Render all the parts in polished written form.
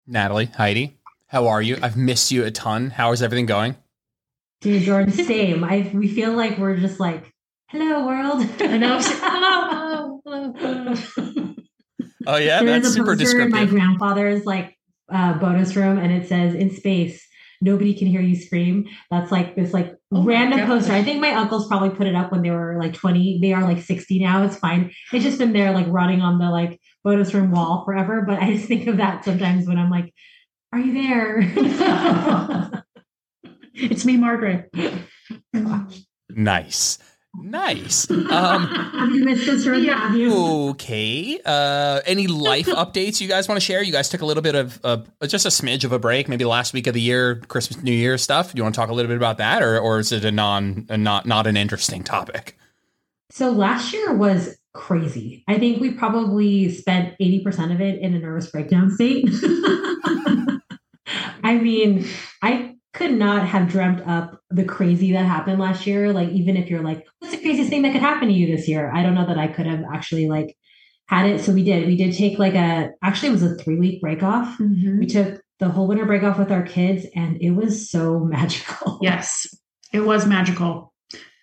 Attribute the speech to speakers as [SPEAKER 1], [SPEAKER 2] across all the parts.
[SPEAKER 1] Natalie, Heidi, how are you? I've missed you a ton. How is everything going?
[SPEAKER 2] Dude, Jordan, same. We feel like we're just like, hello world.
[SPEAKER 3] I know. Hello, hello, hello, hello.
[SPEAKER 1] Oh yeah,
[SPEAKER 2] There
[SPEAKER 1] that's
[SPEAKER 2] is a
[SPEAKER 1] super
[SPEAKER 2] poster in my
[SPEAKER 1] descriptive.
[SPEAKER 2] grandfather's like bonus room, and it says, "In space, nobody can hear you scream." That's like this like
[SPEAKER 3] Oh my
[SPEAKER 2] random
[SPEAKER 3] gosh.
[SPEAKER 2] poster. I think my uncles probably put it up when they were like 20. They are like 60 now. It's fine. It's just been there like rotting on the like bonus room wall forever. But I just think of that sometimes when I'm like, "Are you there?"
[SPEAKER 3] It's me, Margaret.
[SPEAKER 1] Nice. Nice.
[SPEAKER 2] Have you missed us, Jordan?
[SPEAKER 3] Yeah.
[SPEAKER 2] Have you?
[SPEAKER 1] Okay. Any life updates you guys want to share? You guys took a little bit of just a smidge of a break, maybe last week of the year, Christmas, New Year stuff. Do you want to talk a little bit about that, or is it not an interesting topic?
[SPEAKER 2] So last year was crazy. I think we probably spent 80% of it in a nervous breakdown state. I mean, I could not have dreamt up the crazy that happened last year. Like, even if you're like, what's the craziest thing that could happen to you this year? I don't know that I could have actually like had it. So we did. We did take like actually, it was a 3 week break off.
[SPEAKER 3] Mhm.
[SPEAKER 2] We took the whole winter break off with our kids, and it was so magical.
[SPEAKER 3] Yes, it was magical.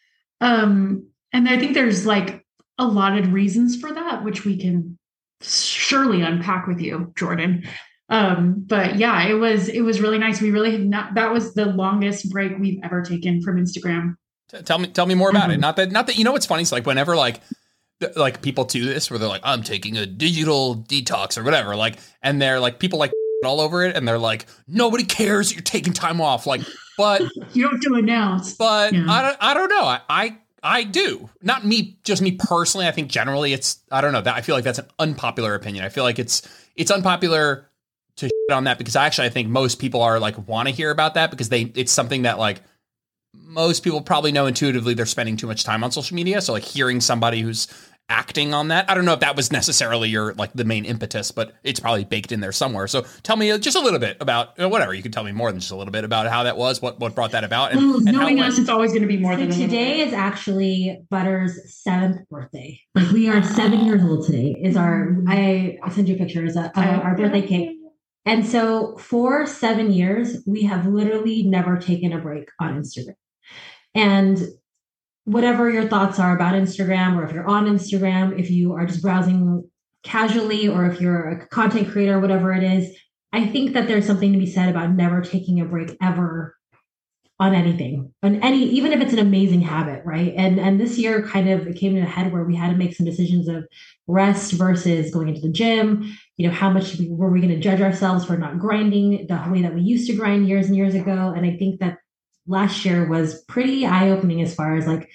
[SPEAKER 3] And I think there's like a lot of reasons for that, which we can surely unpack with you, Jordan. But yeah, it was really nice. We really have not, that was the longest break we've ever taken from Instagram.
[SPEAKER 1] Tell me more about it.
[SPEAKER 2] Mhm.
[SPEAKER 1] Not that you know what's funny. It's like whenever like people do this where they're like, I'm taking a digital detox or whatever, like, and they're like people like all over it, and they're like, nobody cares that you're taking time off, like, but
[SPEAKER 3] You don't do announce.
[SPEAKER 1] yeah.
[SPEAKER 3] Yeah.
[SPEAKER 1] I don't know. I do. Not me, just me personally. I think generally it's, I don't know, that I feel like that's an unpopular opinion. I feel like it's unpopular to shit on that because I think most people are like want to hear about that because it's something that like most people probably know intuitively they're spending too much time on social media. So like hearing somebody who's acting on that, I don't know if that was necessarily your like the main impetus, but it's probably baked in there somewhere. So tell me just a little bit about whatever. You can tell me more than just a little bit about how that was, what brought that about, and how it
[SPEAKER 3] Knowing
[SPEAKER 1] went.
[SPEAKER 3] us, it's always going to be more
[SPEAKER 2] So
[SPEAKER 3] than a little
[SPEAKER 2] today
[SPEAKER 3] bit.
[SPEAKER 2] is actually Butter's 7th birthday. Like, we are 7 years old today. Is I'll send you pictures of our birthday cake. And so for 7 years, we have literally never taken a break on Instagram. And whatever your thoughts are about Instagram, or if you're on Instagram, if you are just browsing casually, or if you're a content creator, whatever it is, I think that there's something to be said about never taking a break ever on anything, even if it's an amazing habit, right? And this year kind of it came to a head where we had to make some decisions of rest versus going into the gym. How much were we going to judge ourselves for not grinding the way that we used to grind years and years ago? And I think that last year was pretty eye-opening as far as like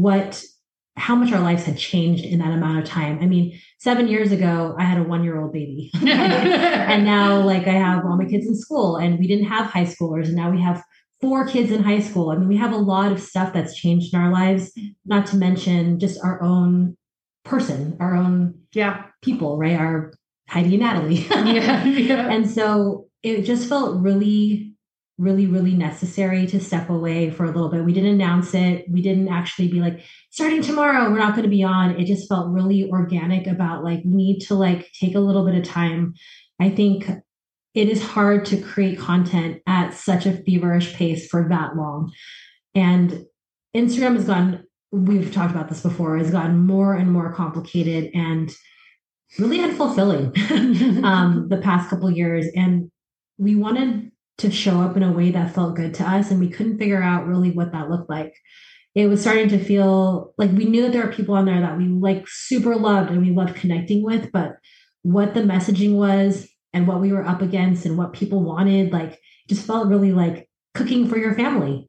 [SPEAKER 2] how much our lives had changed in that amount of time. I mean, 7 years ago, I had a 1 year old baby. And now like I have all my kids in school, and we didn't have high schoolers, and now we have 4 kids in high school. I mean, we have a lot of stuff that's changed in our lives, not to mention just our own person, our own people, right? Our Heidi and Natalie.
[SPEAKER 3] Yeah.
[SPEAKER 2] And so it just felt really, really, really necessary to step away for a little bit. We didn't announce it. We didn't actually be like, starting tomorrow, we're not going to be on. It just felt really organic about like, we need to like take a little bit of time. I think it is hard to create content at such a feverish pace for that long. And Instagram has gotten, we've talked about this before, has gotten more and more complicated and really unfulfilling the past couple of years. And we wanted to show up in a way that felt good to us, and we couldn't figure out really what that looked like. It was starting to feel like we knew that there were people on there that we like super loved and we loved connecting with, but what the messaging was and what we were up against and what people wanted, like, just felt really like cooking for your family.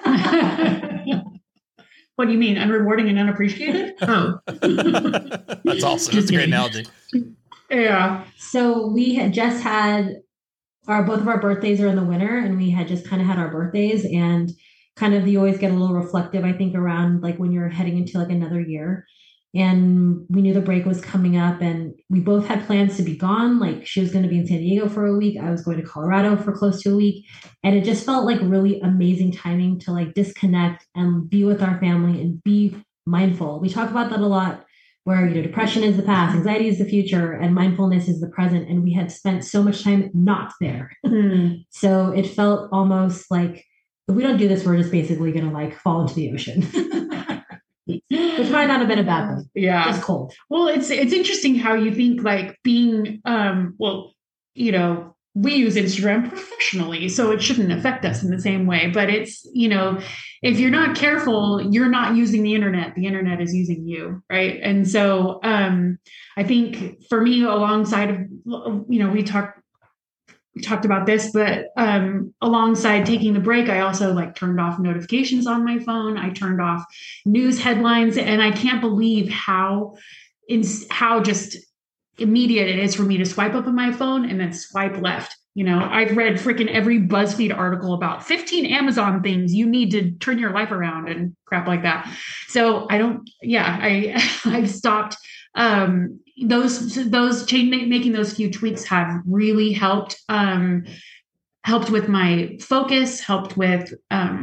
[SPEAKER 3] What do you mean? Unrewarding and unappreciated? Oh.
[SPEAKER 1] That's awesome. That's a great analogy.
[SPEAKER 3] Yeah.
[SPEAKER 2] So we had just had both of our birthdays are in the winter, and we had just kind of had our birthdays, and kind of you always get a little reflective, I think, around like when you're heading into like another year. And we knew the break was coming up, and we both had plans to be gone. Like, she was going to be in San Diego for a week. I was going to Colorado for close to a week. And it just felt like really amazing timing to like disconnect and be with our family and be mindful. We talk about that a lot where, depression is the past, anxiety is the future, and mindfulness is the present. And we had spent so much time not there. So it felt almost like, if we don't do this, we're just basically going to like fall into the ocean. Which might not have been a bad thing.
[SPEAKER 3] Yeah.
[SPEAKER 2] Just cold.
[SPEAKER 3] Well, it's interesting how you think like being, we use Instagram professionally, so it shouldn't affect us in the same way. But it's, if you're not careful, you're not using the internet is using you. Right. And so I think for me, alongside of, we talked about this, but alongside taking the break, I also like turned off notifications on my phone. I turned off news headlines, and I can't believe how just immediate it is for me to swipe up on my phone and then swipe left. I've read freaking every BuzzFeed article about 15 Amazon things you need to turn your life around and crap like that. So I've stopped. Making those few tweaks have really helped with my focus, helped with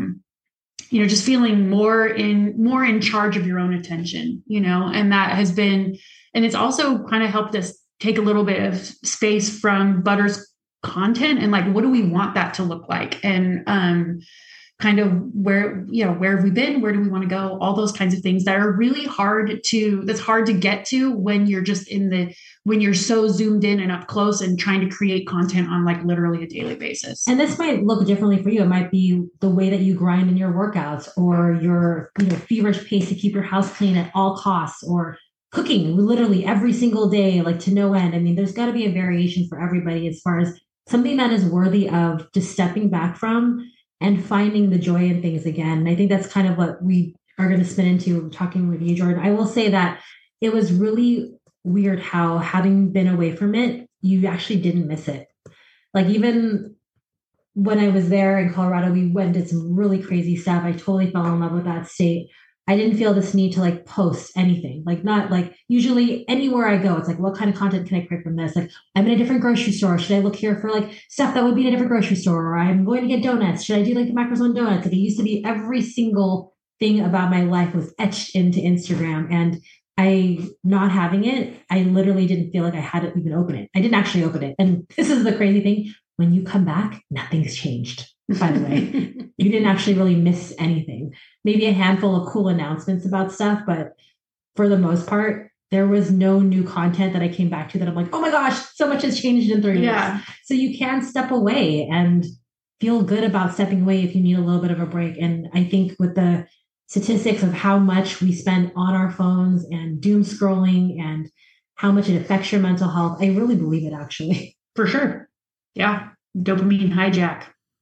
[SPEAKER 3] just feeling more in charge of your own attention, and that has been, and it's also kind of helped us take a little bit of space from Butter's content and like, what do we want that to look like? And kind of where have we been? Where do we want to go? All those kinds of things that are really hard to get to when you're just when you're so zoomed in and up close and trying to create content on like literally a daily basis.
[SPEAKER 2] And this might look differently for you. It might be the way that you grind in your workouts, or your, feverish pace to keep your house clean at all costs, or cooking literally every single day, like to no end. I mean, there's got to be a variation for everybody as far as something that is worthy of just stepping back from and finding the joy in things again. And I think that's kind of what we are going to spin into talking with you, Jordan. I will say that it was really weird how, having been away from it, you actually didn't miss it. Like, even when I was there in Colorado, we went and did some really crazy stuff. I totally fell in love with that state. I didn't feel this need to like post anything, like not like usually anywhere I go, it's like, what kind of content can I create from this? Like, I'm in a different grocery store. Should I look here for like stuff that would be in a different grocery store? Or I'm going to get donuts. Should I do like the macros on donuts? Like, it used to be every single thing about my life was etched into Instagram, and not having it, I literally didn't feel like I had to even open it. I didn't actually open it. And this is the crazy thing. When you come back, nothing's changed, by the way. You didn't actually really miss anything. Maybe a handful of cool announcements about stuff, but for the most part, there was no new content that I came back to that I'm like, oh my gosh, so much has changed in 3 years. So you can step away and feel good about stepping away if you need a little bit of a break. And I think with the statistics of how much we spend on our phones and doom scrolling and how much it affects your mental health, I really believe it, actually.
[SPEAKER 3] For sure. Yeah. Dopamine hijack.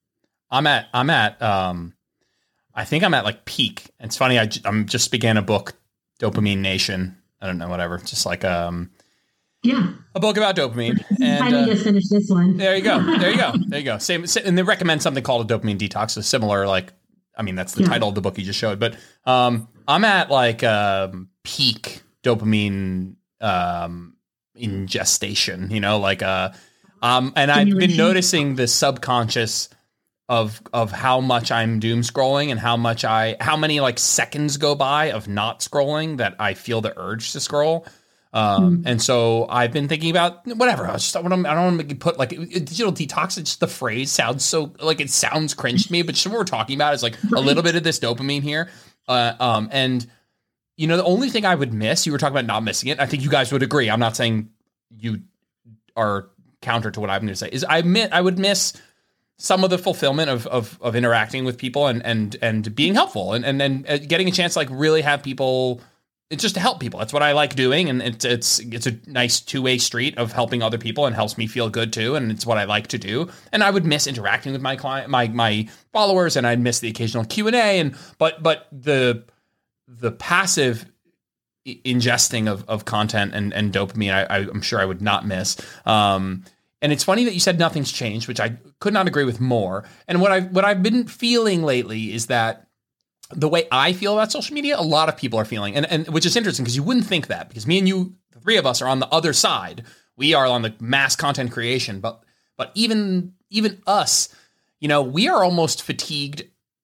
[SPEAKER 1] I think I'm at like peak. It's funny. I'm just began a book, Dopamine Nation. I don't know, whatever. Just like, a book about dopamine. And
[SPEAKER 2] I need to finish this one.
[SPEAKER 1] There you go. Same. And they recommend something called a dopamine detox. A similar, like, I mean, that's the title of the book you just showed, but, I'm at like, peak dopamine, ingestation, and I've been noticing the subconscious of how much I'm doom scrolling and how many like seconds go by of not scrolling that I feel the urge to scroll. And so I've been thinking about whatever. I don't want to put like digital detox. It's just the phrase sounds so like it sounds cringe to me, but just what we're talking about is like a little bit of this dopamine here. And the only thing I would miss, you were talking about not missing it. I think you guys would agree. I'm not saying you are counter to what I'm going to say, is I would miss some of the fulfillment of interacting with people and being helpful and then getting a chance to like really have people. It's just to help people. That's what I like doing. And it's a nice two-way street of helping other people and helps me feel good too. And it's what I like to do. And I would miss interacting with my client, my followers, and I'd miss the occasional Q&A but the passive ingesting of content and dopamine, I'm sure I would not miss. And it's funny that you said nothing's changed, which I could not agree with more. And what I've been feeling lately is that the way I feel about social media, a lot of people are feeling, and which is interesting because you wouldn't think that, because me and you, the three of us, are on the other side. We are on the mass content creation, but even us, we are almost fatigued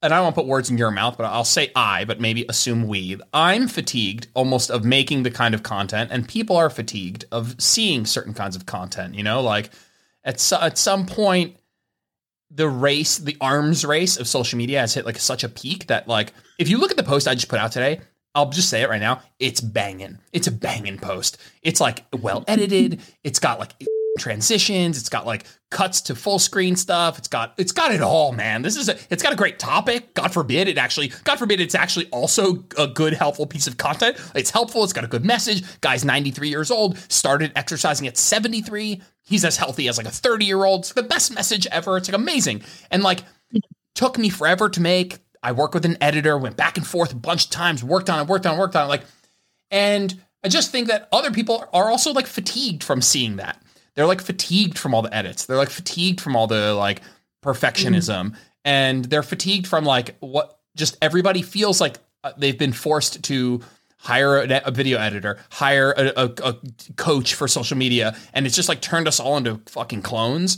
[SPEAKER 1] and I won't put words in your mouth, but I'll say but maybe assume we. I'm fatigued almost of making the kind of content, and people are fatigued of seeing certain kinds of content. You know, like at some point, the arms race of social media has hit like such a peak that, like, if you look at the post I just put out today, I'll just say it right now, it's banging. It's a banging post. It's like well edited. It's got like transitions. It's got like cuts to full screen stuff. It's got it all, man. It's got a great topic. God forbid it's actually also a good, helpful piece of content. It's helpful. It's got a good message. Guy's 93 years old, started exercising at 73. He's as healthy as like a 30-year-old. It's the best message ever. It's like amazing. And like, took me forever to make. I work with an editor, went back and forth a bunch of times, worked on it. Like, and I just think that other people are also like fatigued from seeing that. They're like fatigued from all the edits. They're like fatigued from all the like perfectionism, and they're fatigued from like what just everybody feels like they've been forced to hire a video editor, hire a coach for social media. And it's just like turned us all into fucking clones.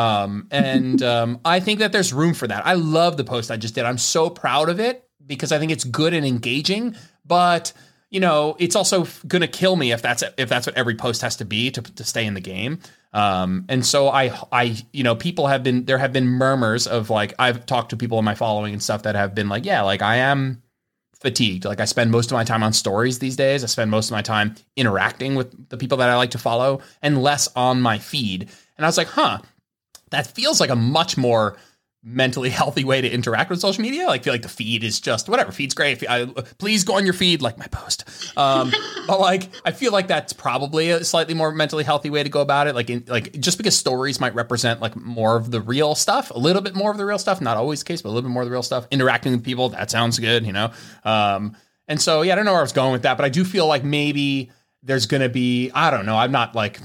[SPEAKER 1] I think that there's room for that. I love the post I just did. I'm so proud of it because I think it's good and engaging, but you know, it's also going to kill me if that's what every post has to be to stay in the game. And so I, you know, there have been murmurs of like, I've talked to people in my following and stuff that have been like, yeah, like I am fatigued. Like I spend most of my time on stories these days. I spend most of my time interacting with the people that I like to follow and less on my feed. And I was like, that feels like a much more mentally healthy way to interact with social media. Like, feel like the feed is just whatever. Feed's great. Please go on your feed, like my post. But like, I feel like that's probably a slightly more mentally healthy way to go about it. Like just because stories might represent like more of the real stuff, a little bit more of the real stuff, not always the case, but a little bit more of the real stuff. Interacting with people, that sounds good, you know? And so, yeah, I don't know where I was going with that, but I do feel like maybe there's going to be, I don't know. I'm not like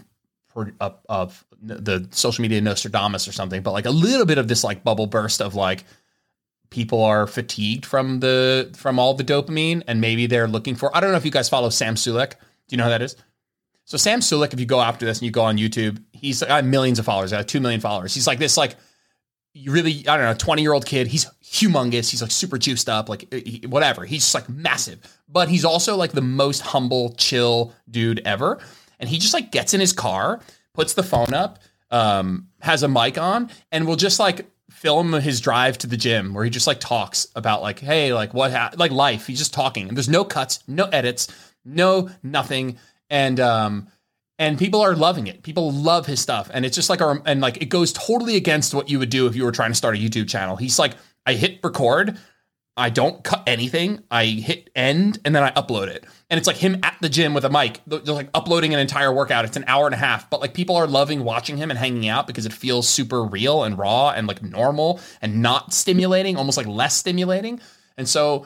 [SPEAKER 1] of the social media Nostradamus or something, but like a little bit of this like bubble burst of like people are fatigued from all the dopamine, and maybe they're looking for, I don't know if you guys follow Sam Sulek. Do you know who that is? So Sam Sulek, if you go after this and you go on YouTube, he's got millions of followers, 2 million followers. He's like this, like really, I don't know, 20-year-old kid. He's humongous. He's like super juiced up, like whatever. He's just like massive, but he's also like the most humble, chill dude ever. And he just like gets in his car, puts the phone up, has a mic on, and will just like film his drive to the gym where he just like talks about like, hey, like like life. He's just talking, and there's no cuts, no edits, no nothing. And people are loving it. People love his stuff. And it's just like, and like, it goes totally against what you would do if you were trying to start a YouTube channel. He's like, I hit record, I don't cut anything. I hit end and then I upload it. And it's like him at the gym with a mic, just like uploading an entire workout. It's an hour and a half, but like people are loving watching him and hanging out because it feels super real and raw and like normal and not stimulating, almost like less stimulating. And so,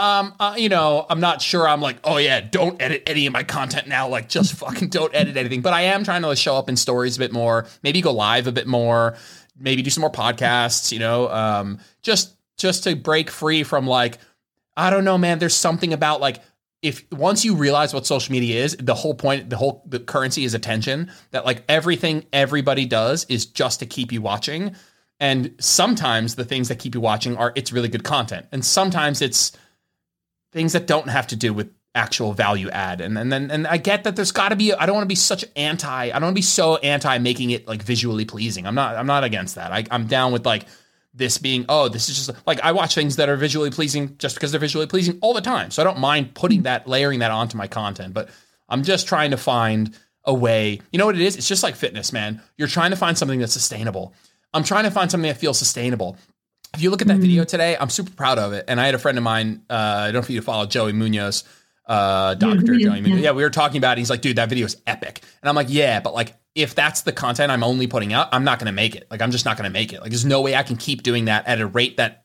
[SPEAKER 1] you know, I'm not sure I'm like, oh yeah, don't edit any of my content now. Like just fucking don't edit anything. But I am trying to show up in stories a bit more, maybe go live a bit more, maybe do some more podcasts, you know, just to break free from like, I don't know, man, there's something about like, if once you realize what social media is, the whole point, the currency is attention, that like everything everybody does is just to keep you watching. And sometimes the things that keep you watching it's really good content. And sometimes it's things that don't have to do with actual value add. And I get that there's gotta be, I don't want to be I don't want to be so anti making it like visually pleasing. I'm not against that. I'm down with like, this being, this is just like, I watch things that are visually pleasing just because they're visually pleasing all the time. So I don't mind layering that onto my content, but I'm just trying to find a way. You know what it is? It's just like fitness, man. You're trying to find something that's sustainable. I'm trying to find something that feels sustainable. If you look at that video today, I'm super proud of it. And I had a friend of mine, I don't know if you follow Joey Munoz, Dr. Joey Munoz. Yeah, we were talking about it. He's like, dude, that video is epic. And I'm like, yeah, but like, if that's the content I'm only putting out, I'm not going to make it. Like, I'm just not going to make it. Like, there's no way I can keep doing that at a rate that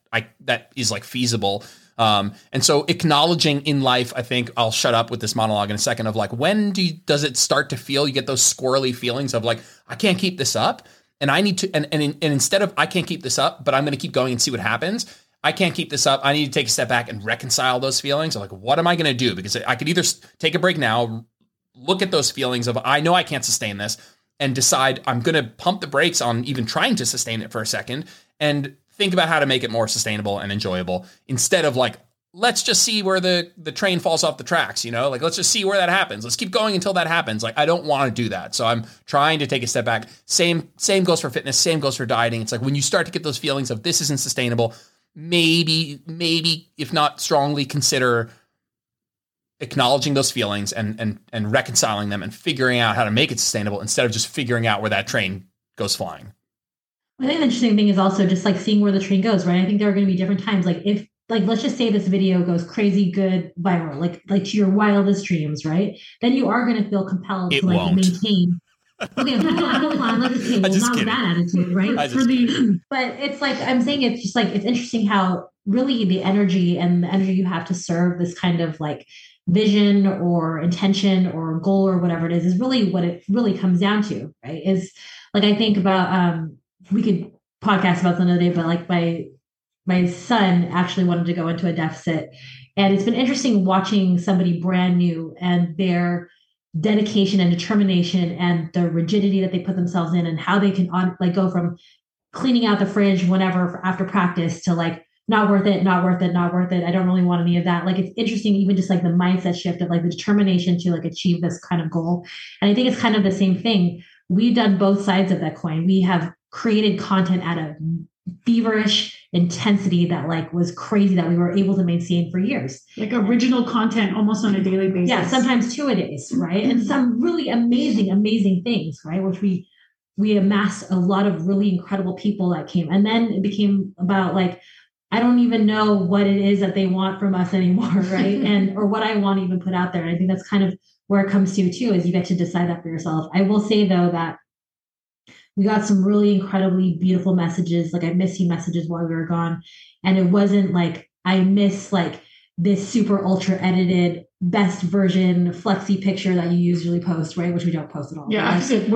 [SPEAKER 1] is like feasible. And so acknowledging in life, I think I'll shut up with this monologue in a second of like, when does it start to feel, you get those squirrely feelings of like, I can't keep this up. And I need to, and instead of, I can't keep this up, but I'm going to keep going and see what happens. I can't keep this up. I need to take a step back and reconcile those feelings of like, what am I going to do? Because I could either take a break now, look at those feelings of, I know I can't sustain this, and decide I'm going to pump the brakes on even trying to sustain it for a second and think about how to make it more sustainable and enjoyable instead of like, let's just see where the train falls off the tracks, like let's just see where that happens. Let's keep going until that happens. Like, I don't want to do that. So I'm trying to take a step back. Same goes for fitness. Same goes for dieting. It's like when you start to get those feelings of this isn't sustainable, maybe if not strongly consider acknowledging those feelings and reconciling them and figuring out how to make it sustainable instead of just figuring out where that train goes flying.
[SPEAKER 2] I think the interesting thing is also just like seeing where the train goes, right? I think there are going to be different times. Like if, like, let's just say this video goes crazy good viral, like to your wildest dreams, right? Then you are going to feel compelled to like maintain. Okay, hold on, let's just say, well, not with that attitude, right? But it's like, I'm saying it's just like, it's interesting how really the energy you have to serve this kind of like vision or intention or goal or whatever it is really what it really comes down to, right? Is like, I think about, we could podcast about this another day, but like my son actually wanted to go into a deficit. And it's been interesting watching somebody brand new and their dedication and determination and the rigidity that they put themselves in and how they can like go from cleaning out the fridge whenever after practice to like, not worth it. I don't really want any of that. Like, it's interesting, even just like the mindset shift of like the determination to like achieve this kind of goal. And I think it's kind of the same thing. We've done both sides of that coin. We have created content at a feverish intensity that like was crazy that we were able to maintain for years.
[SPEAKER 3] Like original content almost on a daily basis.
[SPEAKER 2] Yeah, sometimes 2 a days, right? And some really amazing things, right? Which we amassed a lot of really incredible people that came. And then it became about like, I don't even know what it is that they want from us anymore, right? Or what I want to even put out there. And I think that's kind of where it comes to too, is you get to decide that for yourself. I will say though that we got some really incredibly beautiful messages. Like I miss you messages while we were gone. And it wasn't like, I miss like this super ultra edited best version flexi picture that you usually post, right? Which we don't post at all.
[SPEAKER 3] Yeah.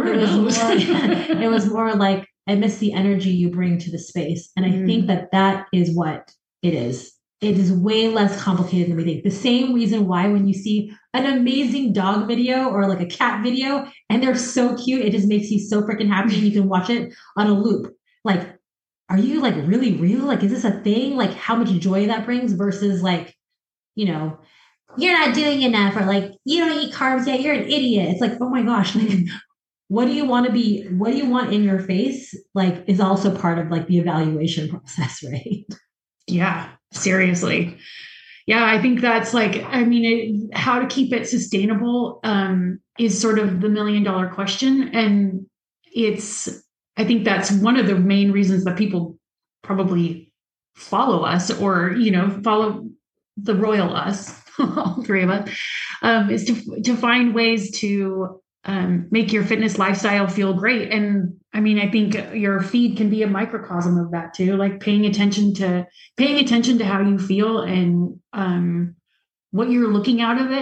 [SPEAKER 2] It was more like, I miss the energy you bring to the space. And I think that is what it is. It is way less complicated than we think. The same reason why when you see an amazing dog video or like a cat video and they're so cute, it just makes you so freaking happy and you can watch it on a loop. Like, are you like really real? Like, is this a thing? Like how much joy that brings versus like, you're not doing enough or like, you don't eat carbs yet. You're an idiot. It's like, oh my gosh, like, what do you want to be? What do you want in your face? Like, is also part of like the evaluation process, right?
[SPEAKER 3] Yeah, seriously. Yeah, I think that's like, how to keep it sustainable is sort of the $1 million question. And I think that's one of the main reasons that people probably follow us or, follow the royal us, all 3 of us, is to find ways to make your fitness lifestyle feel great. And I think your feed can be a microcosm of that too, like paying attention to how you feel and what you're looking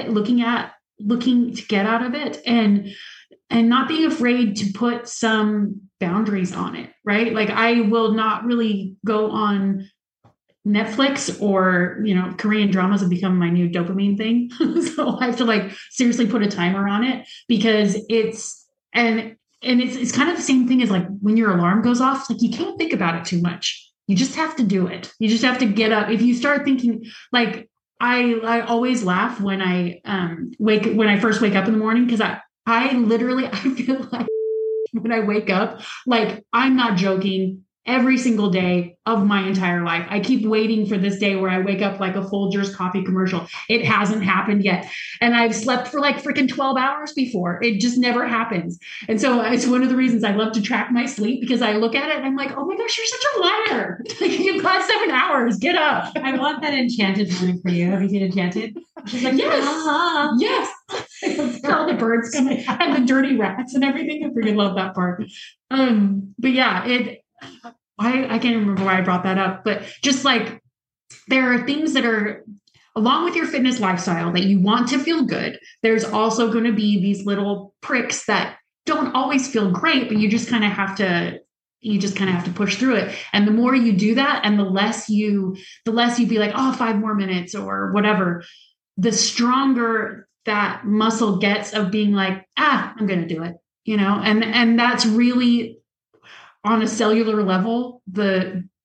[SPEAKER 3] to get out of it and not being afraid to put some boundaries on it, right? Like I will not really go on Netflix or, Korean dramas have become my new dopamine thing. So I have to like seriously put a timer on it because it's kind of the same thing as like when your alarm goes off, like you can't think about it too much. You just have to do it. You just have to get up. If you start thinking like, I always laugh when I first wake up in the morning. Cause I literally feel like when I wake up, like I'm not joking, every single day of my entire life. I keep waiting for this day where I wake up like a Folgers coffee commercial. It hasn't happened yet. And I've slept for like freaking 12 hours before. It just never happens. And so it's one of the reasons I love to track my sleep because I look at it and I'm like, oh my gosh, you're such a liar. Like you've got 7 hours. Get up.
[SPEAKER 2] I want that Enchanted morning for you. Have you seen Enchanted? She's like,
[SPEAKER 3] yes. Yes. All the birds coming and the dirty rats and everything. I freaking love that part. But yeah, I can't remember why I brought that up, but just like there are things that are along with your fitness lifestyle that you want to feel good. There's also going to be these little pricks that don't always feel great, but you just kind of have to push through it. And the more you do that and the less you be like, oh, 5 more minutes or whatever, the stronger that muscle gets of being like, I'm going to do it, and that's really on a cellular level, the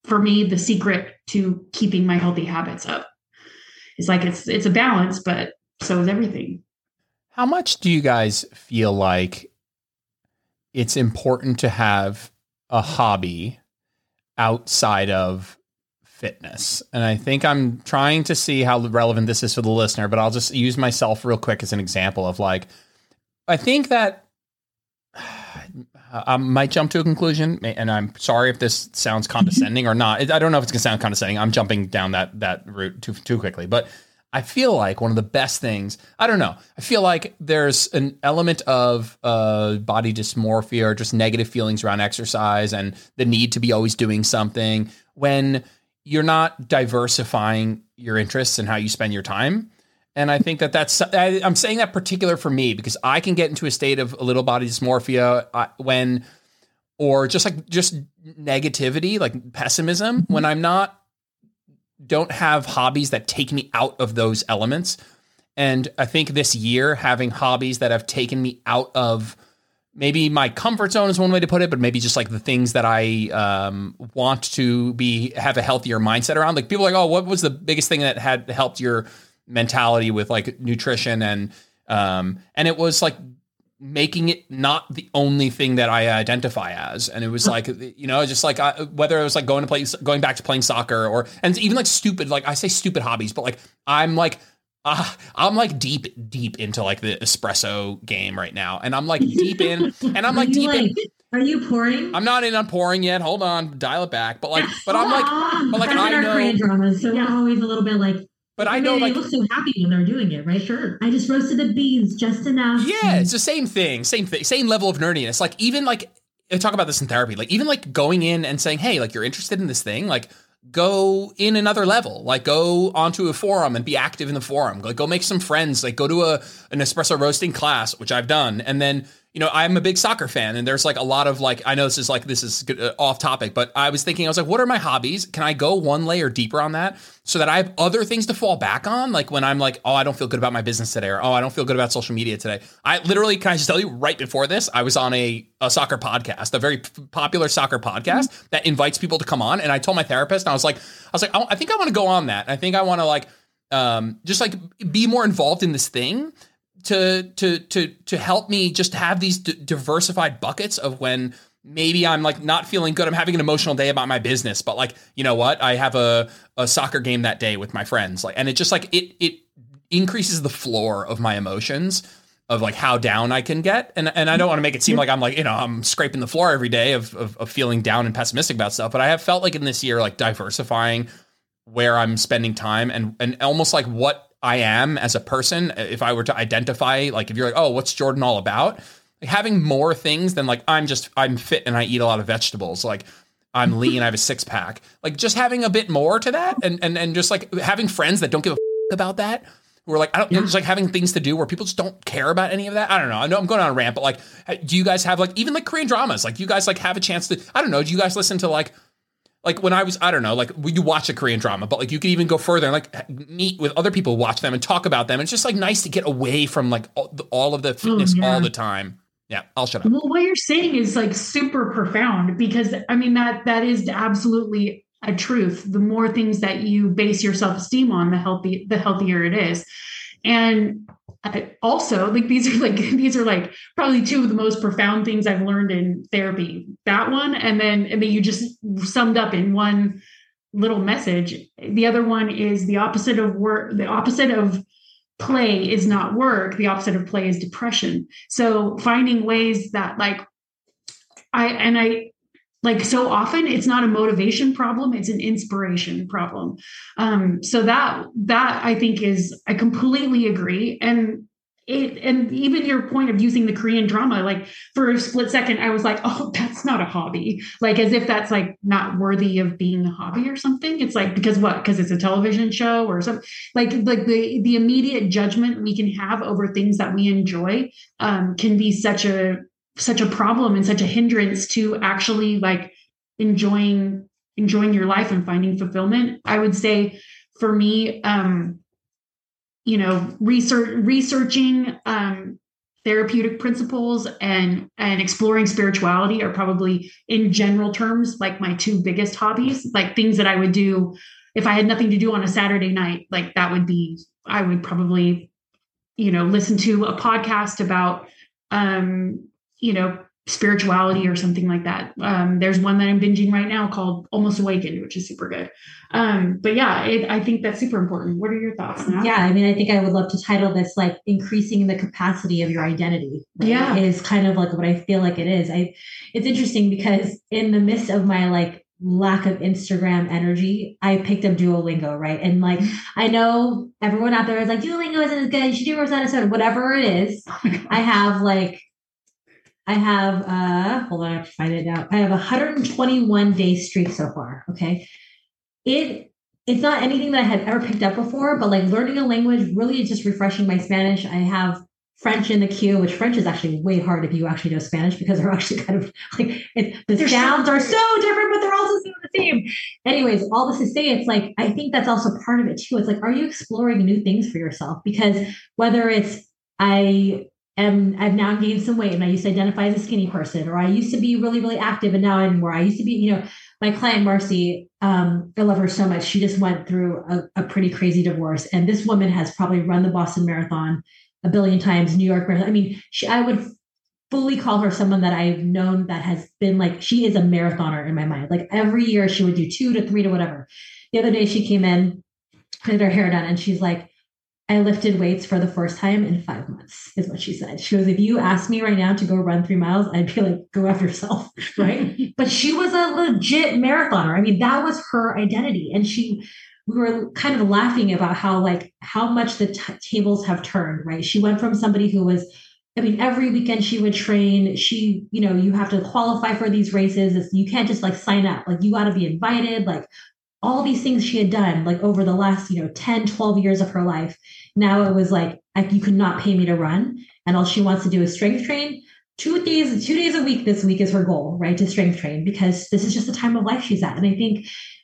[SPEAKER 3] for me, the secret to keeping my healthy habits up. It's like, it's a balance, but so is everything.
[SPEAKER 1] How much do you guys feel like it's important to have a hobby outside of fitness? And I think I'm trying to see how relevant this is for the listener, but I'll just use myself real quick as an example of like, I think that I might jump to a conclusion, and I'm sorry if this sounds condescending or not. I don't know if it's going to sound condescending. I'm jumping down that route too quickly, but I feel like one of the best things, I don't know. I feel like there's an element of body dysmorphia or just negative feelings around exercise and the need to be always doing something when you're not diversifying your interests and how you spend your time. And I think I'm saying that particular for me because I can get into a state of a little body dysmorphia or just negativity, like pessimism, when don't have hobbies that take me out of those elements. And I think this year, having hobbies that have taken me out of maybe my comfort zone is one way to put it, but maybe just like the things that I want to have a healthier mindset around. Like people are like, oh, what was the biggest thing that had helped your mentality with like nutrition? And it was like making it not the only thing that I identify as. And it was like, just like whether it was like going back to playing soccer and even like stupid, like I say stupid hobbies, but like I'm like deep into like the espresso game right now. And I'm like deep in, and I'm like deep in.
[SPEAKER 2] Are you pouring?
[SPEAKER 1] I'm not in on pouring yet. Hold on, dial it back. But I'm like, I know.
[SPEAKER 2] Korean dramas, so we're always a little bit like.
[SPEAKER 1] But I know, like,
[SPEAKER 2] they look so happy when they're doing it, right? Sure. I just roasted the beans just enough.
[SPEAKER 1] Yeah, it's the same thing, same level of nerdiness. Like, even like, I talk about this in therapy, like, even like going in and saying, hey, like, you're interested in this thing, like, go in another level, like, go onto a forum and be active in the forum, like, go make some friends, like, go to an espresso roasting class, which I've done, and then, I'm a big soccer fan, and there's like a lot of like, I know this is off topic, but I was like, what are my hobbies? Can I go one layer deeper on that so that I have other things to fall back on? Like when I'm like, oh, I don't feel good about my business today, or oh, I don't feel good about social media today. I literally, can I just tell you, right before this, I was on a soccer podcast, a very popular soccer podcast that invites people to come on. And I told my therapist, and I was like, I think I want to go on that. I think I want to like, just like be more involved in this thing to help me just have these diversified buckets of when maybe I'm like not feeling good. I'm having an emotional day about my business, but like, you know what? I have a soccer game that day with my friends. Like, and it just like, it increases the floor of my emotions of like how down I can get. And I don't want to make it seem like I'm like, I'm scraping the floor every day of feeling down and pessimistic about stuff. But I have felt like in this year, like diversifying where I'm spending time and almost like what I am as a person. If I were to identify, like, if you're like, oh, what's Jordan all about? Like having more things than like, I'm fit and I eat a lot of vegetables. Like I'm lean, I have a 6-pack, like just having a bit more to that. And just like having friends that don't give a about that. Who are like, just like having things to do where people just don't care about any of that. I don't know. I know I'm going on a rant, but like, do you guys have like, even like Korean dramas? Like you guys like have a chance to, I don't know. Do you guys listen to like when I was, I don't know, like you watch a Korean drama, but like you could even go further and like meet with other people, watch them and talk about them. It's just like nice to get away from like all of the fitness all the time. Yeah, I'll shut up.
[SPEAKER 3] Well, what you're saying is like super profound because I mean, that is absolutely a truth. The more things that you base your self-esteem on, the healthier it is. And also like these are like probably two of the most profound things I've learned in therapy, that one. And then you just summed up in one little message. The other one is the opposite of work. The opposite of play is not work. The opposite of play is depression. So finding ways that I like so often it's not a motivation problem, it's an inspiration problem. So that I think I completely agree. And even your point of using the Korean drama, like for a split second, I was like, oh, that's not a hobby. Like as if that's like not worthy of being a hobby or something. It's like, because it's a television show or something like the immediate judgment we can have over things that we enjoy can be such a problem and such a hindrance to actually like enjoying your life and finding fulfillment. I would say for me, researching therapeutic principles and exploring spirituality are probably, in general terms, like my two biggest hobbies, like things that I would do if I had nothing to do on a Saturday night. Like that would be, I would probably, listen to a podcast about, spirituality or something like that. There's one that I'm binging right now called Almost Awakened, which is super good. But yeah, I think that's super important. What are your thoughts on that?
[SPEAKER 2] Yeah, I mean, I think I would love to title this like increasing the capacity of your identity. Right?
[SPEAKER 3] Yeah.
[SPEAKER 2] Is kind of like what I feel like it is. It's interesting because in the midst of my like lack of Instagram energy, I picked up Duolingo, right? And like, I know everyone out there is like, Duolingo isn't as good. You should do Rosetta Stone, whatever it is. I have hold on, I have to find it now. I have 121 day streak so far. Okay. It's not anything that I had ever picked up before, but like learning a language really is just refreshing my Spanish. I have French in the queue, which French is actually way hard if you actually know Spanish because they're actually kind of like the sounds are so different, but they're also so the same. Anyways, all this to say, it's like, I think that's also part of it too. It's like, are you exploring new things for yourself? Because whether it's, I've now gained some weight and I used to identify as a skinny person, or I used to be really, really active and now I'm more. I used to be, my client Marcy, I love her so much. She just went through a pretty crazy divorce. And this woman has probably run the Boston Marathon a billion times, New York Marathon. I mean, I would fully call her someone that I've known that has been like, she is a marathoner in my mind. Like every year she would do 2 to 3 to whatever. The other day she came in, had her hair done, and she's like, I lifted weights for the first time in 5 months, is what she said. She goes, if you asked me right now to go run 3 miles, I'd be like, go after yourself, right? But she was a legit marathoner. I mean, that was her identity. And we were kind of laughing about how much the tables have turned, right? She went from somebody who was, I mean, every weekend she would train. You have to qualify for these races. You can't just like sign up. Like you got to be invited, like all these things she had done like over the last, 10, 12 years of her life. Now it was like, you could not pay me to run. And all she wants to do is strength train 2 days a week. This week is her goal, right? To strength train, because this is just the time of life she's at. And I think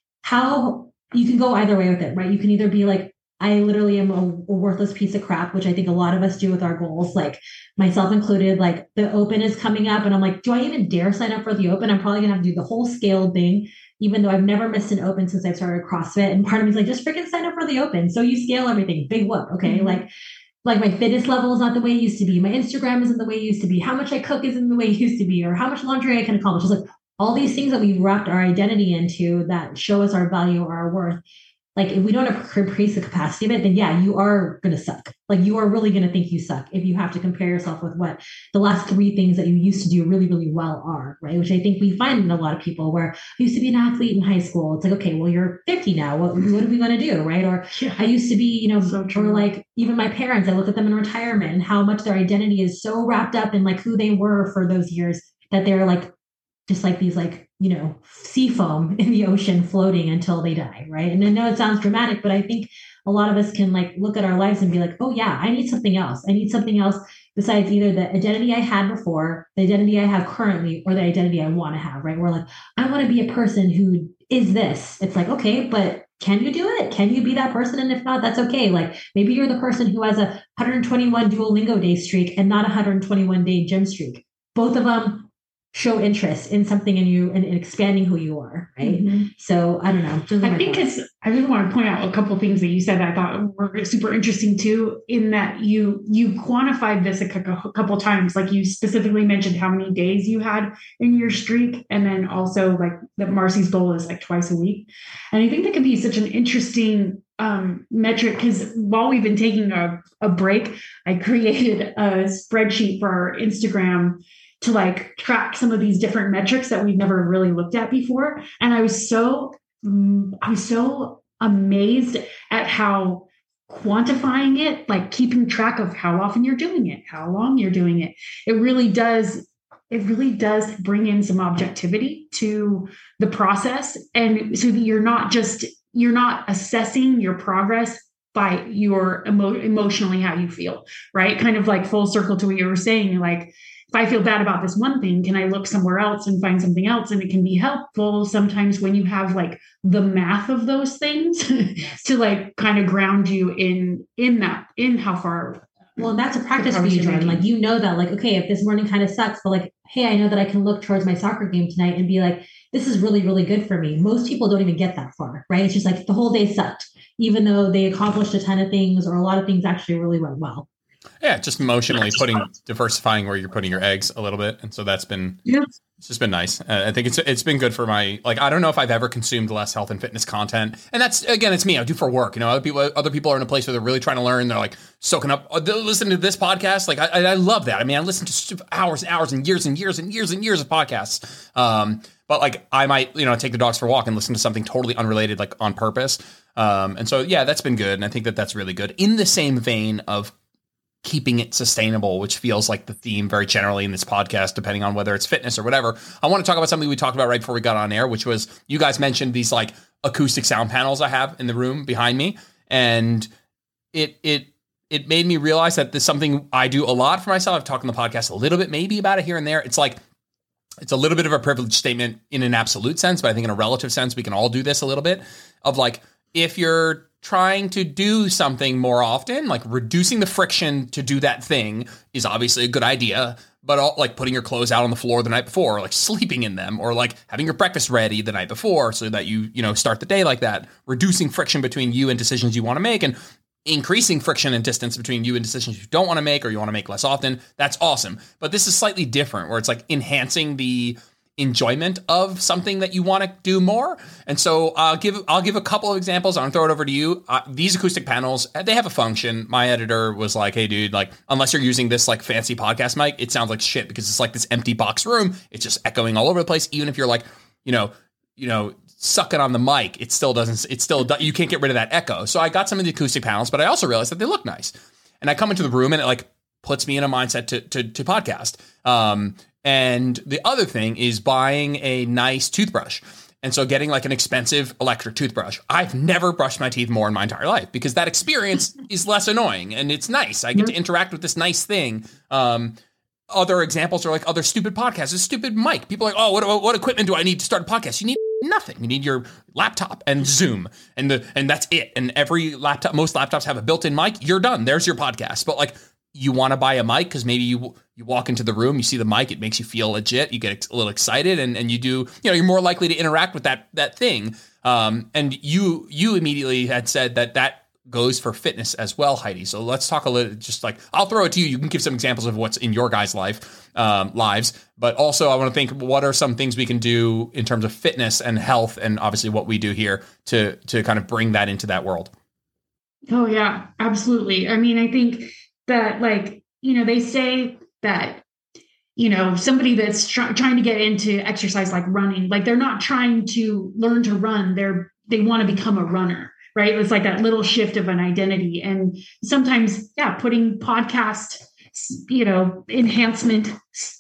[SPEAKER 2] how you can go either way with it, right? You can either be like, I literally am a worthless piece of crap, which I think a lot of us do with our goals, like myself included. Like the Open is coming up and I'm like, do I even dare sign up for the Open? I'm probably gonna have to do the whole scaled thing, even though I've never missed an Open since I've started CrossFit. And part of me is like, just freaking sign up for the Open. So you scale everything, big whoop. Okay. Mm-hmm. Like my fitness level is not the way it used to be. My Instagram isn't the way it used to be. How much I cook isn't the way it used to be, or how much laundry I can accomplish. It's like all these things that we've wrapped our identity into that show us our value or our worth. Like if we don't increase the capacity of it, then yeah, you are going to suck. Like you are really going to think you suck if you have to compare yourself with what the last 3 things that you used to do really, really well are, right? Which I think we find in a lot of people where I used to be an athlete in high school. It's like, okay, well, you're 50 now. What are we going to do, right? Or yeah. I used to be, so or like even my parents, I look at them in retirement and how much their identity is so wrapped up in like who they were for those years that they're like, just like these like, sea foam in the ocean floating until they die, right? And I know it sounds dramatic, but I think a lot of us can like look at our lives and be like, oh yeah, I need something else. I need something else besides either the identity I had before, the identity I have currently, or the identity I want to have, right? We're like, I want to be a person who is this. It's like, okay, but can you do it? Can you be that person? And if not, that's okay. Like maybe you're the person who has a 121 Duolingo day streak and not a 121 day gym streak. Both of them show interest in something in you and expanding who you are, right? Mm-hmm. So I don't know.
[SPEAKER 3] I think I really want to point out a couple of things that you said that I thought were super interesting too, in that you quantified this a couple of times. Like you specifically mentioned how many days you had in your streak. And then also like that Marcy's goal is like twice a week. And I think that could be such an interesting metric, because while we've been taking a break, I created a spreadsheet for our Instagram to like track some of these different metrics that we've never really looked at before. And I was so amazed at how quantifying it, like keeping track of how often you're doing it, how long you're doing it. It really does bring in some objectivity to the process. And so that you're not assessing your progress by your emotionally how you feel, right? Kind of like full circle to what you were saying, like, if I feel bad about this one thing, can I look somewhere else and find something else? And it can be helpful sometimes when you have like the math of those things to like kind of ground you in how far
[SPEAKER 2] Well, that's a practice for you, Jordan. Like, you know that, like, okay, if this morning kind of sucks, but like, hey, I know that I can look towards my soccer game tonight and be like, this is really, really good for me. Most people don't even get that far, right? It's just like the whole day sucked, even though they accomplished a ton of things or a lot of things actually really went well.
[SPEAKER 1] Yeah, just emotionally diversifying where you're putting your eggs a little bit. And so that's been, it's just been nice. I think it's been good for my, like, I don't know if I've ever consumed less health and fitness content. And that's, again, it's me. I do for work. You know, other people are in a place where they're really trying to learn. They're like soaking up, listening to this podcast. Like, I love that. I mean, I listen to hours and hours and years and years and years and years of podcasts. But like, I might, take the dogs for a walk and listen to something totally unrelated, like on purpose. And so, yeah, that's been good. And I think that that's really good. In the same vein of keeping it sustainable, which feels like the theme very generally in this podcast, depending on whether it's fitness or whatever. I want to talk about something we talked about right before we got on air, which was you guys mentioned these like acoustic sound panels I have in the room behind me. And it made me realize that this is something I do a lot for myself. I've talked on the podcast a little bit, maybe about it here and there. It's like, it's a little bit of a privilege statement in an absolute sense, but I think in a relative sense, we can all do this a little bit of like, if you're trying to do something more often, like reducing the friction to do that thing is obviously a good idea, but like putting your clothes out on the floor the night before, or like sleeping in them, or like having your breakfast ready the night before so that you start the day like that, reducing friction between you and decisions you want to make and increasing friction and distance between you and decisions you don't want to make or you want to make less often. That's awesome. But this is slightly different where it's like enhancing the enjoyment of something that you want to do more. And so I'll give a couple of examples. I'm gonna throw it over to you. These acoustic panels, they have a function. My editor was like, hey dude, like unless you're using this like fancy podcast mic, it sounds like shit because it's like this empty box room. It's just echoing all over the place. Even if you're like, sucking on the mic, you can't get rid of that echo. So I got some of the acoustic panels, but I also realized that they look nice. And I come into the room and it like puts me in a mindset to podcast. And the other thing is buying a nice toothbrush. And so getting like an expensive electric toothbrush. I've never brushed my teeth more in my entire life because that experience is less annoying and it's nice. I get to interact with this nice thing. Other examples are like other stupid podcasts, a stupid mic. People are like, oh, what equipment do I need to start a podcast? You need nothing. You need your laptop and Zoom and that's it. And most laptops have a built-in mic. You're done. There's your podcast. But like, you want to buy a mic because maybe you walk into the room, you see the mic, it makes you feel legit. You get a little excited and you do, you're more likely to interact with that thing. And you immediately had said that goes for fitness as well, Heidi. So let's talk a little, just like, I'll throw it to you. You can give some examples of what's in your guys' lives, but also I want to think, what are some things we can do in terms of fitness and health and obviously what we do here to kind of bring that into that world.
[SPEAKER 3] Oh yeah, absolutely. I mean, I think that like, they say that, somebody that's trying to get into exercise, like running, like they're not trying to learn to run. They want to become a runner, right? It's like that little shift of an identity. And sometimes, putting podcast, enhancement,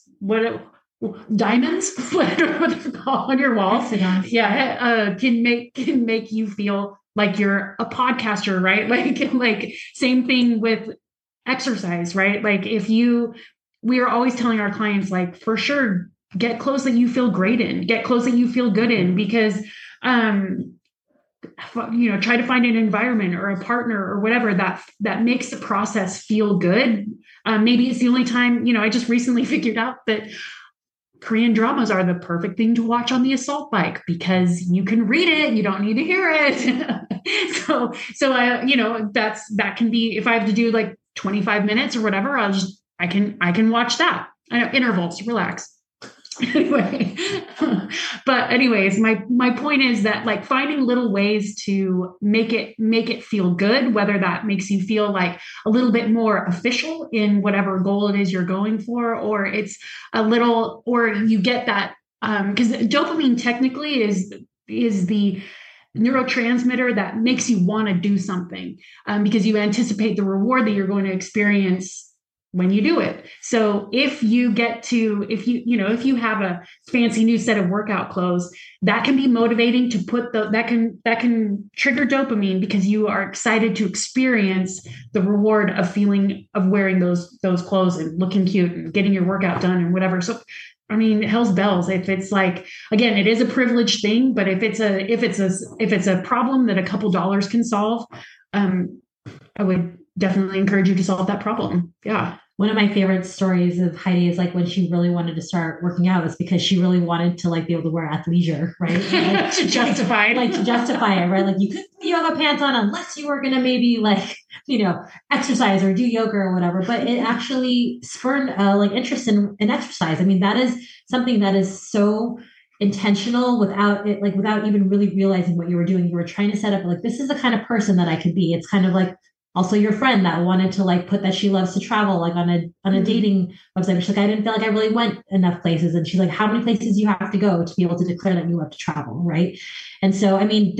[SPEAKER 3] diamonds, what they're called on your wall. Can make you feel like you're a podcaster, right? Like same thing with exercise, right? Like we are always telling our clients, like, for sure, get clothes that you feel great in, get clothes that you feel good in, because, try to find an environment or a partner or whatever that makes the process feel good. Maybe it's the only time, I just recently figured out that Korean dramas are the perfect thing to watch on the assault bike because you can read it, you don't need to hear it. so that can be, if I have to do like 25 minutes or whatever, I can watch that. I know, intervals, relax. Anyway, but anyways, my point is that like finding little ways to make it feel good, whether that makes you feel like a little bit more official in whatever goal it is you're going for, or it's or you get that, because dopamine technically is the neurotransmitter that makes you want to do something, because you anticipate the reward that you're going to experience when you do it. So if you have a fancy new set of workout clothes, that can be motivating to that can trigger dopamine because you are excited to experience the reward of wearing those clothes and looking cute and getting your workout done and whatever. So, I mean, hell's bells. If it's like, again, it is a privileged thing, but if it's a problem that a couple dollars can solve, I would definitely encourage you to solve that problem. Yeah.
[SPEAKER 2] One of my favorite stories of Heidi is like when she really wanted to start working out was because she really wanted to like be able to wear athleisure, right? Like,
[SPEAKER 3] to justify it.
[SPEAKER 2] Like to justify it, right? Like you couldn't put yoga pants on unless you were going to maybe like, exercise or do yoga or whatever. But it actually spurred like interest in exercise. I mean, that is something that is so intentional without even really realizing what you were doing. You were trying to set up like, this is the kind of person that I could be. It's kind of like also your friend that wanted to like put that she loves to travel like on a dating website. She's like, I didn't feel like I really went enough places. And she's like, how many places do you have to go to be able to declare that you love to travel, right? And so, I mean,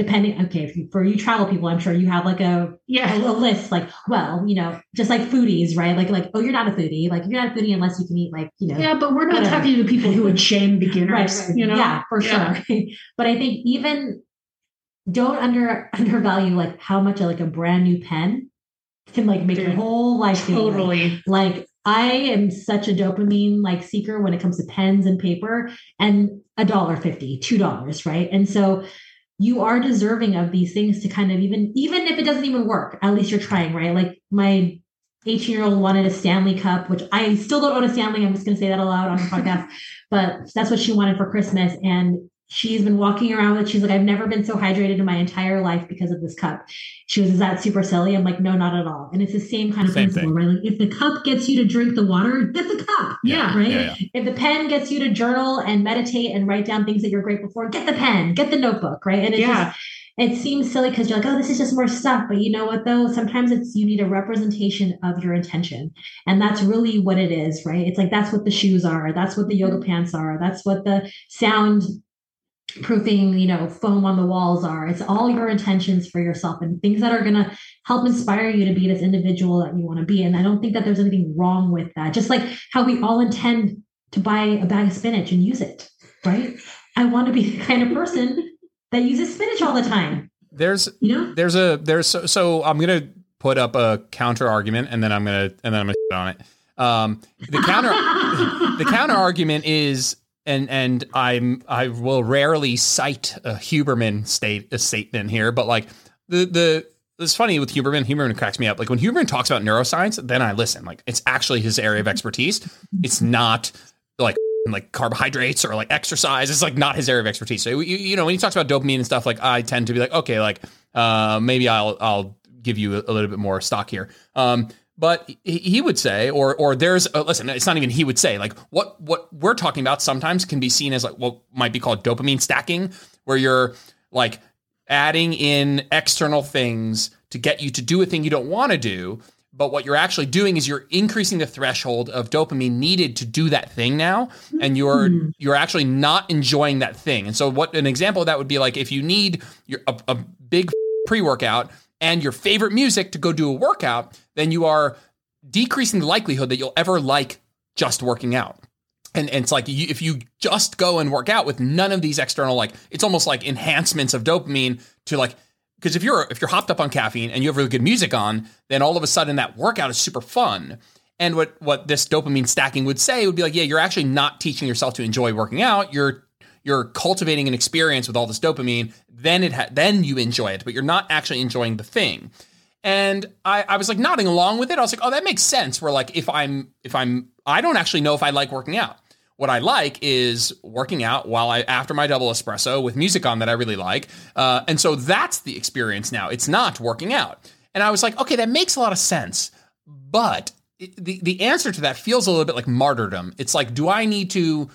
[SPEAKER 2] for you travel people, I'm sure you have like a list, like, well, just like foodies, right? Like, oh, you're not a foodie. Like, you're not a foodie unless you can eat like,
[SPEAKER 3] Yeah, but we're not talking to people who would shame beginners,
[SPEAKER 2] right. Yeah, for sure. But I think even don't undervalue like how much like a brand new pen can like make your whole life
[SPEAKER 3] totally.
[SPEAKER 2] Like I am such a dopamine like seeker when it comes to pens and paper, and $1.50, $2, right? And so you are deserving of these things to kind of even if it doesn't even work, at least you're trying, right? Like my 18-year-old wanted a Stanley Cup, which I still don't own a Stanley. I'm just going to say that aloud on the podcast, but that's what she wanted for Christmas. And she's been walking around with, she's like, I've never been so hydrated in my entire life because of this cup. She was, is that super silly? I'm like, no, not at all. And it's the same kind of principle, right? Like if the cup gets you to drink the water, get the cup.
[SPEAKER 3] Yeah.
[SPEAKER 2] Right.
[SPEAKER 1] Yeah.
[SPEAKER 2] If the pen gets you to journal and meditate and write down things that you're grateful for, get the pen, get the notebook. Right. And it seems silly because you're like, oh, this is just more stuff. But you know what, though? Sometimes you need a representation of your intention. And that's really what it is, right? It's like, that's what the shoes are. That's what the yoga pants are. That's what the sound proofing, foam on the walls are. It's all your intentions for yourself and things that are going to help inspire you to be this individual that you want to be. And I don't think that there's anything wrong with that. Just like how we all intend to buy a bag of spinach and use it, right? I want to be the kind of person that uses spinach all the time.
[SPEAKER 1] So I'm going to put up a counter argument and then I'm going to shit on it. The counter argument is, and I will rarely cite a Huberman statement here, but like it's funny with Huberman. Huberman cracks me up. Like when Huberman talks about neuroscience, then I listen. Like it's actually his area of expertise. It's not like carbohydrates or like exercise. It's like not his area of expertise. So when he talks about dopamine and stuff, like I tend to be like, okay, like maybe I'll give you a little bit more stock here. But he would say, or there's listen, it's not even he would say, like what we're talking about sometimes can be seen as like what might be called dopamine stacking, where you're like adding in external things to get you to do a thing you don't want to do. But what you're actually doing is you're increasing the threshold of dopamine needed to do that thing now. And you're actually not enjoying that thing. And so what an example of that would be like if you need a big pre-workout and your favorite music to go do a workout, then you are decreasing the likelihood that you'll ever like just working out. And it's like if you just go and work out with none of these external, like it's almost like enhancements of dopamine to like, because if you're hopped up on caffeine and you have really good music on, then all of a sudden that workout is super fun. And what this dopamine stacking would say would be like, yeah, you're actually not teaching yourself to enjoy working out. You're cultivating an experience with all this dopamine, then you enjoy it, but you're not actually enjoying the thing. And I was like nodding along with it. I was like, oh, that makes sense. Where like if I don't actually know if I like working out. What I like is working out after my double espresso with music on that I really like. And so that's the experience now. It's not working out. And I was like, okay, that makes a lot of sense. But the answer to that feels a little bit like martyrdom. It's like, do I need to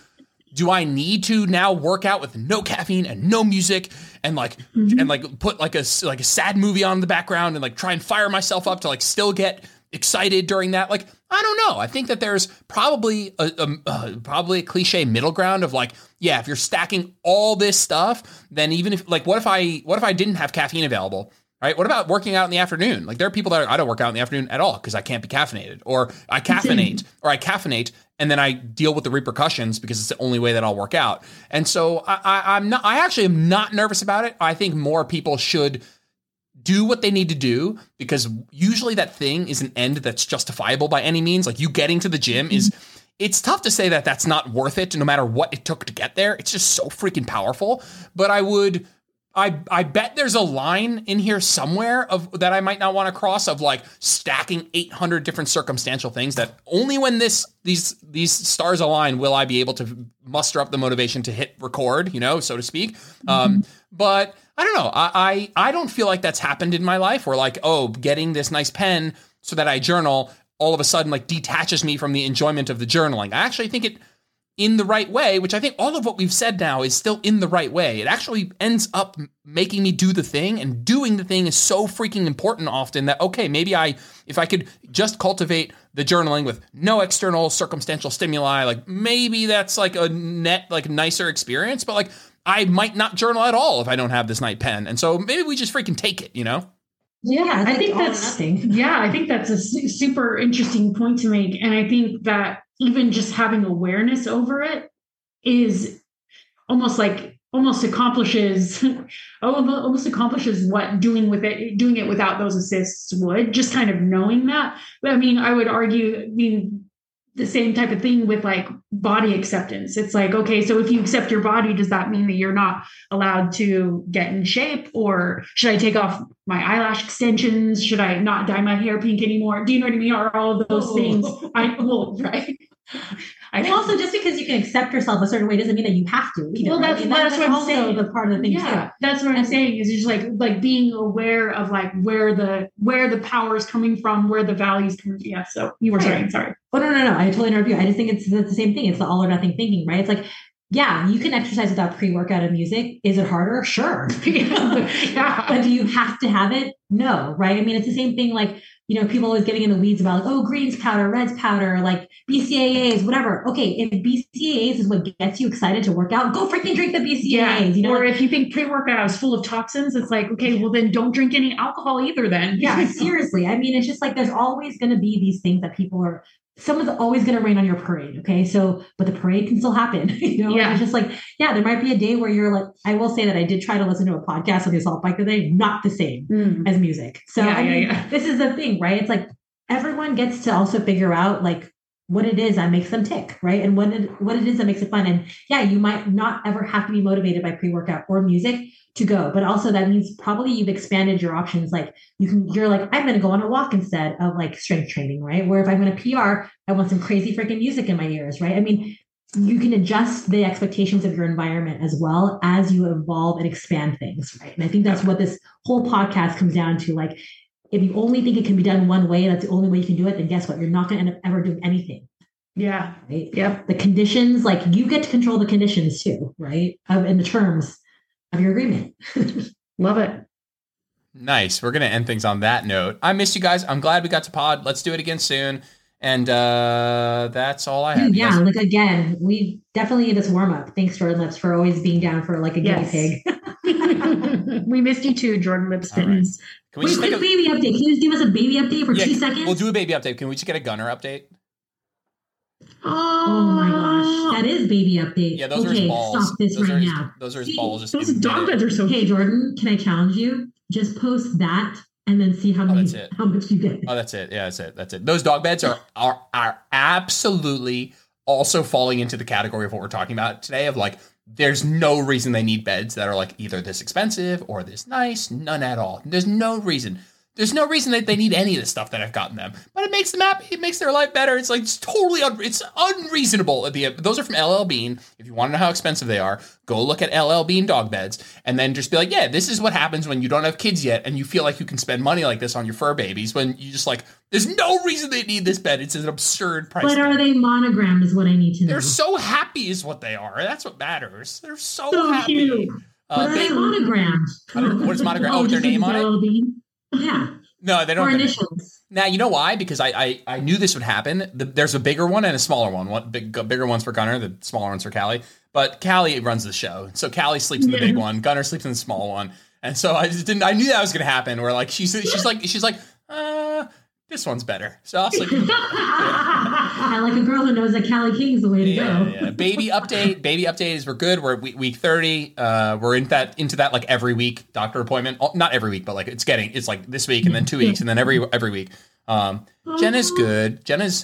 [SPEAKER 1] now work out with no caffeine and no music and put like a sad movie on in the background and like try and fire myself up to like still get excited during that? Like, I don't know. I think that there's probably a cliche middle ground of like, yeah, if you're stacking all this stuff, then even if like, what if I didn't have caffeine available? Right? What about working out in the afternoon? Like there are people that I don't work out in the afternoon at all because I can't be caffeinated, or I caffeinate and then I deal with the repercussions because it's the only way that I'll work out. And so I actually am not nervous about it. I think more people should do what they need to do, because usually that thing is an end that's justifiable by any means. Like you getting to the gym it's tough to say that that's not worth it no matter what it took to get there. It's just so freaking powerful. But I would I bet there's a line in here somewhere of that I might not want to cross, of like stacking 800 different circumstantial things that only when these stars align will I be able to muster up the motivation to hit record, so to speak. But I don't know. I don't feel like that's happened in my life, where like, oh, getting this nice pen so that I journal all of a sudden like detaches me from the enjoyment of the journaling. I actually think it, in the right way, which I think all of what we've said now is still in the right way. It actually ends up making me do the thing, and doing the thing is so freaking important often that, okay, maybe if I could just cultivate the journaling with no external circumstantial stimuli, like maybe that's like a net, like nicer experience, but like I might not journal at all if I don't have this night pen. And so maybe we just freaking take it,
[SPEAKER 2] Yeah,
[SPEAKER 3] I think that's a super interesting point to make. And I think that even just having awareness over it is almost accomplishes what doing it without those assists would, just kind of knowing that. But I mean, I would argue, the same type of thing with like body acceptance. It's like, okay, so if you accept your body, does that mean that you're not allowed to get in shape? Or should I take off my eyelash extensions? Should I not dye my hair pink anymore? Do you know what I mean? Are all of those things? Right.
[SPEAKER 2] Also, just because you can accept yourself a certain way doesn't mean that you have to. Either,
[SPEAKER 3] that's what I'm saying.
[SPEAKER 2] The part of the thing too.
[SPEAKER 3] That's what I'm saying. Is just like being aware of like where the power is coming from, where the values coming from. Yeah. So you were saying, sorry.
[SPEAKER 2] Oh no! I totally interrupt you. I just think it's the same thing. It's the all or nothing thinking, right? It's like, yeah, you can exercise without pre-workout and music. Is it harder? Sure.
[SPEAKER 3] Yeah.
[SPEAKER 2] But do you have to have it? No, right? I mean, it's the same thing. Like, people always getting in the weeds about like, oh, greens powder, reds powder, like BCAAs, whatever. Okay, if BCAAs is what gets you excited to work out, go freaking drink the BCAAs.
[SPEAKER 3] Yeah. Or if you think pre-workout is full of toxins, it's like, okay, well then don't drink any alcohol either then.
[SPEAKER 2] Yeah, seriously. I mean, it's just like there's always going to be these things that people are. Someone's always going to rain on your parade. Okay. So, but the parade can still happen,
[SPEAKER 3] Yeah.
[SPEAKER 2] It's just like, yeah, there might be a day where you're like, I will say that I did try to listen to a podcast on the assault bike today, not the same as music. So this is the thing, right? It's like everyone gets to also figure out like what it is that makes them tick, right? And what it is that makes it fun. And yeah, you might not ever have to be motivated by pre-workout or music to go, but also that means probably you've expanded your options. Like you're like, I'm going to go on a walk instead of like strength training, right? Where if I'm going to PR, I want some crazy freaking music in my ears, right? I mean, you can adjust the expectations of your environment as well as you evolve and expand things, right? And I think that's what this whole podcast comes down to. Like, if you only think it can be done one way, that's the only way you can do it, then guess what? You're not going to end up ever doing anything.
[SPEAKER 3] Yeah.
[SPEAKER 2] Right?
[SPEAKER 3] Yep.
[SPEAKER 2] The conditions, like you get to control the conditions too, right? In the terms of your agreement.
[SPEAKER 3] Love it.
[SPEAKER 1] Nice. We're going to end things on that note. I missed you guys. I'm glad we got to pod. Let's do it again soon. And that's all I have.
[SPEAKER 2] Yeah. Like again, we definitely need this warm up. Thanks, Jordan Lips, for always being down for like a guinea pig.
[SPEAKER 3] We missed you too, Jordan Lips Fitness.
[SPEAKER 1] Can we just
[SPEAKER 2] take a baby update? Can you just give us a baby update for 2 seconds?
[SPEAKER 1] We'll do a baby update. Can we just get a Gunner update?
[SPEAKER 2] Oh my gosh. That is baby update.
[SPEAKER 1] Yeah, those are his balls.
[SPEAKER 2] Stop this right now.
[SPEAKER 1] Those are his balls.
[SPEAKER 3] Those dog beds are so
[SPEAKER 2] Hey, Jordan, can I challenge you? Just post that and then see how much you get.
[SPEAKER 1] Oh, that's it. Yeah, that's it. Those dog beds are absolutely also falling into the category of what we're talking about today of like, there's no reason they need beds that are like either this expensive or this nice. None at all. There's no reason. There's no reason that they need any of the stuff that I've gotten them, but it makes them happy. It makes their life better. It's like, it's totally, it's unreasonable at the end. Those are from LL Bean. If you want to know how expensive they are, go look at LL Bean dog beds and then just be like, yeah, this is what happens when you don't have kids yet. And you feel like you can spend money like this on your fur babies when you just like, there's no reason they need this bed. It's an absurd price.
[SPEAKER 2] But are they monogrammed is what I need to know.
[SPEAKER 1] They're so happy is what they are. That's what matters. They're so happy.
[SPEAKER 2] Cute. But are they monogrammed?
[SPEAKER 1] What is monogrammed? Oh, with their name on it?
[SPEAKER 2] Bean? Yeah.
[SPEAKER 1] No, they don't.
[SPEAKER 2] Or initials.
[SPEAKER 1] Now, you know why? Because I knew this would happen. There's a bigger one and a smaller one. Bigger one's for Gunner, the smaller one's for Callie. But Callie runs the show. So Callie sleeps in the big one. Gunner sleeps in the small one. And so I knew that was going to happen where like, she's like, this one's better. So I'll sleep.
[SPEAKER 2] I like a girl who knows that Callie King's the way to go.
[SPEAKER 1] Yeah. Baby update is we're good. We're at week 30. We're into that like every week doctor appointment. Not every week, but like it's like this week and then 2 weeks and then every week. Jenna's good.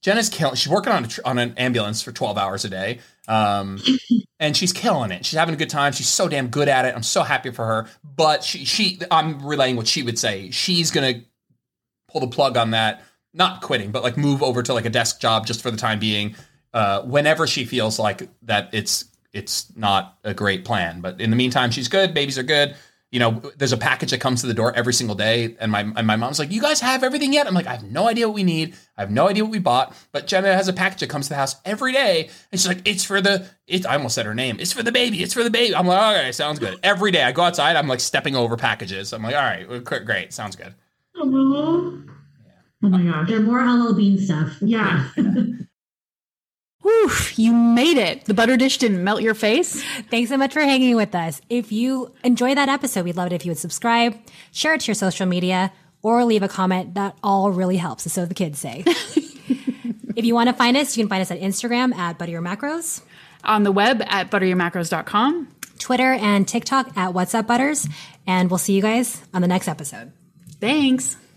[SPEAKER 1] Jenna's killing. She's working on an ambulance for 12 hours a day. And she's killing it. She's having a good time. She's so damn good at it. I'm so happy for her. But I'm relaying what she would say. She's going to pull the plug on that, not quitting, but like move over to like a desk job just for the time being, whenever she feels like that it's not a great plan. But in the meantime, she's good. Babies are good. You know, there's a package that comes to the door every single day. And my mom's like, you guys have everything yet? I'm like, I have no idea what we need. I have no idea what we bought. But Jenna has a package that comes to the house every day. And she's like, I almost said her name. It's for the baby. It's for the baby. I'm like, okay, sounds good. Every day I go outside, I'm like stepping over packages. I'm like, all right, great. Sounds good.
[SPEAKER 3] Oh,
[SPEAKER 2] yeah. Oh my God. They're more LL Bean stuff.
[SPEAKER 3] Yeah. Whew, you made it. The butter dish didn't melt your face.
[SPEAKER 4] Thanks so much for hanging with us. If you enjoyed that episode, we'd love it if you would subscribe, share it to your social media, or leave a comment. That all really helps, so the kids say. If you want to find us, you can find us at Instagram at Butter Your Macros.
[SPEAKER 3] On the web at butteryourmacros.com.
[SPEAKER 4] Twitter and TikTok at What's Up Butters. And we'll see you guys on the next episode.
[SPEAKER 3] Thanks.